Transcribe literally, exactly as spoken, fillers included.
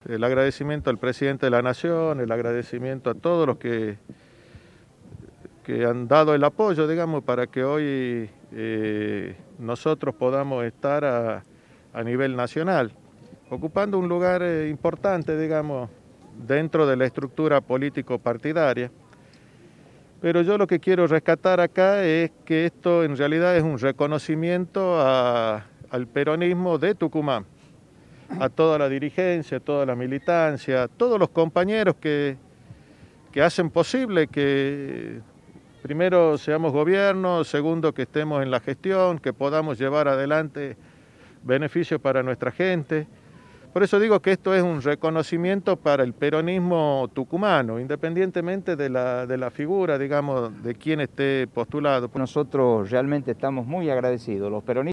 el agradecimiento al presidente de la Nación, el agradecimiento a todos los que, que han dado el apoyo, digamos, para que hoy eh, nosotros podamos estar a, a nivel nacional, ocupando un lugar eh, importante, digamos, dentro de la estructura político-partidaria. Pero yo lo que quiero rescatar acá es que esto en realidad es un reconocimiento a, al peronismo de Tucumán, a toda la dirigencia, a toda la militancia, a todos los compañeros que, que hacen posible que primero seamos gobierno, segundo que estemos en la gestión, que podamos llevar adelante beneficios para nuestra gente. Por eso digo que esto es un reconocimiento para el peronismo tucumano, independientemente de la, de la figura, digamos, de quien esté postulado. Nosotros realmente estamos muy agradecidos, los peronistas.